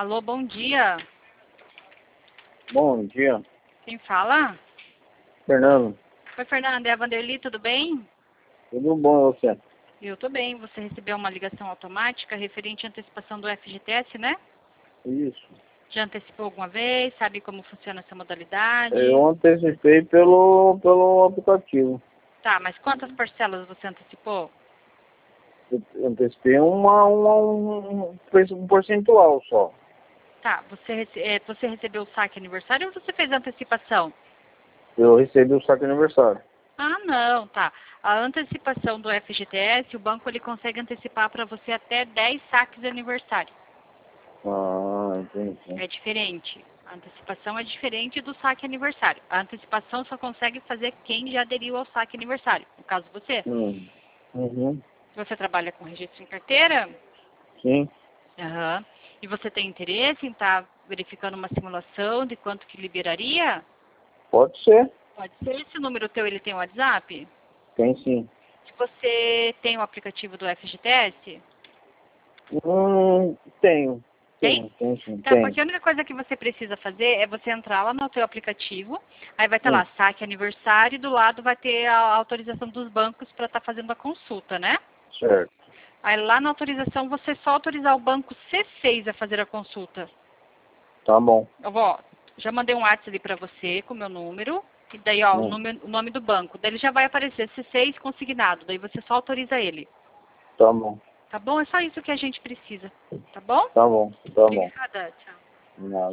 Alô, bom dia. Bom dia, Quem fala? Fernando. Oi, Fernanda, é a Vanderly, tudo bem? Tudo bom, você? Eu tô bem. Você recebeu uma ligação automática referente à antecipação do FGTS, né? Isso. Já antecipou alguma vez? Sabe como funciona essa modalidade? Eu antecipei pelo aplicativo. Tá, mas quantas parcelas você antecipou? Eu antecipei um percentual só. Tá, você recebeu o saque aniversário ou você fez a antecipação? Eu recebi o saque aniversário. Ah, não, tá. A antecipação do FGTS, o banco ele consegue antecipar para você até 10 saques de aniversário. Ah, entendi. É diferente. A antecipação é diferente do saque aniversário. A antecipação só consegue fazer quem já aderiu ao saque aniversário. No caso, você. Uhum. Você trabalha com registro em carteira? Sim, Aham. E você tem interesse em estar verificando uma simulação de quanto que liberaria? pode ser. Pode ser. Esse número teu, ele tem WhatsApp? Tem sim. Se você tem o aplicativo do FGTS? Tenho. Tem? Tem sim. Tá, Tem. porque a única coisa que você precisa fazer é você entrar lá no teu aplicativo, aí vai estar Sim, lá, saque aniversário, e do lado vai ter a autorização dos bancos para estar fazendo a consulta, né? certo. Aí lá na autorização você só autorizar o banco C6 a fazer a consulta. Tá bom. Eu vou, ó, já mandei um WhatsApp ali para você com o meu número, e daí, ó, Hum, o nome do banco. Daí ele já vai aparecer C6 consignado, daí você só autoriza ele. tá bom. Tá bom? É só isso que a gente precisa. Tá bom? Tá bom. Tá bom. Obrigada, tchau. Nada.